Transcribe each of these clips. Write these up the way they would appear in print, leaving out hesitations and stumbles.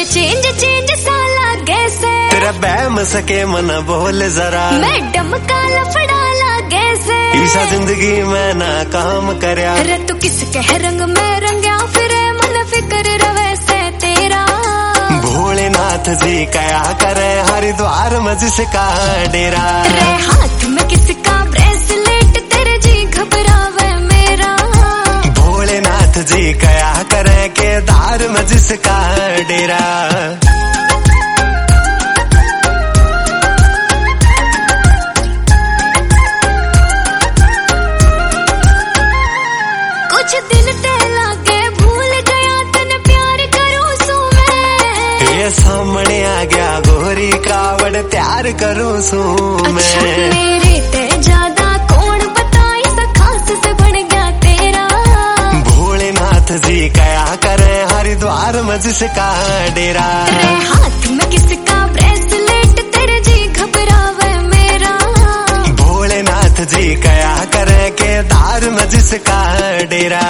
change change सा लागे से तेरा बहम सके मन बोल जरा मैडम का लफड़ा लागे से ईसा जिंदगी में ना काम करया रे तू किसके रंग में रंगया फिर मन फिक्र रवे से तेरा भोलेनाथ जी कया करे हरिद्वार में जिसका डेरा रे हाथ में किसका ब्रेसलेट तेरे जी घबरावे मेरा भोलेनाथ जी कया करे केदार में जिसका डेरा कुछ दिन ते लागे भूल गया तन प्यार करूं सू मैं ये सामने आ गया गोरी कावड़ प्यार करूं सू अच्छा मैं मेरे ते ज्यादा कौन बताई खास से बन गया तेरा भोलेनाथ जी कया करे हरिद्वार में जिसका डेरा रे हाथ में किसका ब्रेसलेट तेरे जी घबरावे मेरा भोलेनाथ जी कया करे केदार में जिसका डेरा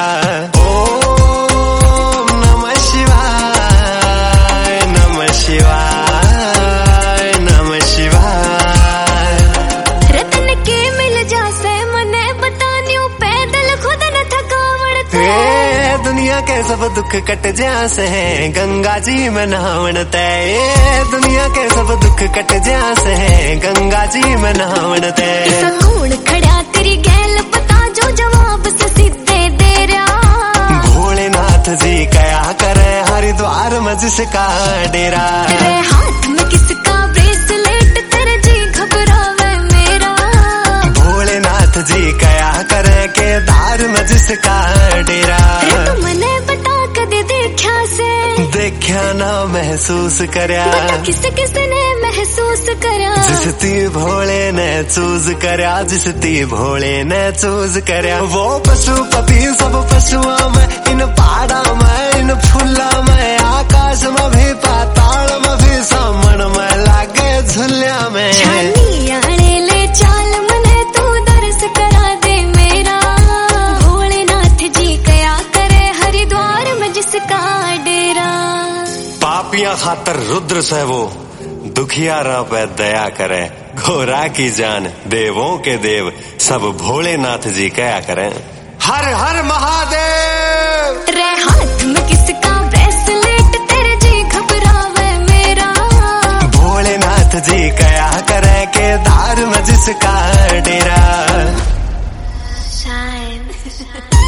ओम नमः शिवाय नमः शिवाय नमः शिवाय रतन के मिल जासे मने बतानियो पैदल खुद न थकावण ते दुनिया के सब दुख कट जासे है गंगा जी में नहावन तय दुनिया के सब दुख कट जासे है गंगा जी में नहावन तय कौन खड़ा तेरी गैल पता जो जवाब से सीधे दे रहा भोलेनाथ जी कया करे हरिद्वार में जिसका डेरा रे हाथ में किसका ब्रेसलेट तेरे जी घबरावे मेरा भोलेनाथ जी कया करे केदार में जिसका डेरा रे तू मने बता कदे देखा से देखा ना महसूस करया बता किस ने महसूस करा जिसती भोले ने चूज करया जिसती भोले ने चूज करया वो पशुपति सब पशुओं में इन पहाड़ा में इन फूला में आकाश में भी पाताल में भी सामन में लागे झुलिया में छानी आने ले चाल मने तू दर्श करा दे मेरा भोलेनाथ जी कया करे हरिद्वार में जिसका डेरा पापियां खातर रुद्र से वो दुखियारा पे दया करे घोरा की जान देवों के देव सब भोलेनाथ जी कया करें हर हर महादेव रे हाथ में किसका ब्रेसलेट तेरे जी घबरावे मेरा भोलेनाथ जी कया करे केदार में जिसका डेरा शाइन